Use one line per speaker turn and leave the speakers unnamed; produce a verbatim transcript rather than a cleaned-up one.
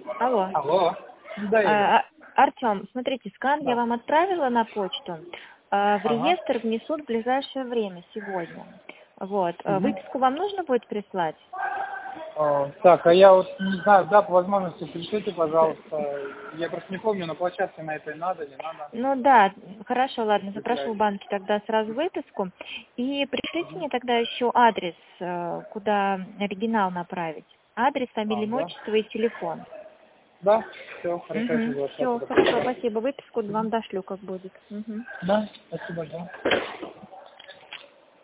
Алло.
Алло. Да, Игорь.
А, Артем, смотрите, скан
Да.
я вам отправила на почту. А, В
Ага.
реестр внесут в ближайшее время, сегодня. Вот. А,
Мгм.
Выписку вам нужно будет прислать?
О, так, а я вот не знаю, да, по возможности пришлите, пожалуйста. Я просто не помню, на площадке на этой надо, не надо.
Ну да, хорошо, ладно, запрошу в
Определяйте.
банке тогда сразу выписку. И пришлите мне тогда еще адрес, э, куда оригинал направить. Адрес,
А,
фамилия, имя,
да?
отчество и телефон.
Да, все, хорошо, я
Угу.
сейчас
Все,
это
хорошо,
прочитаю.
спасибо. Выписку вам дошлю, как будет. Угу.
Да, спасибо, да.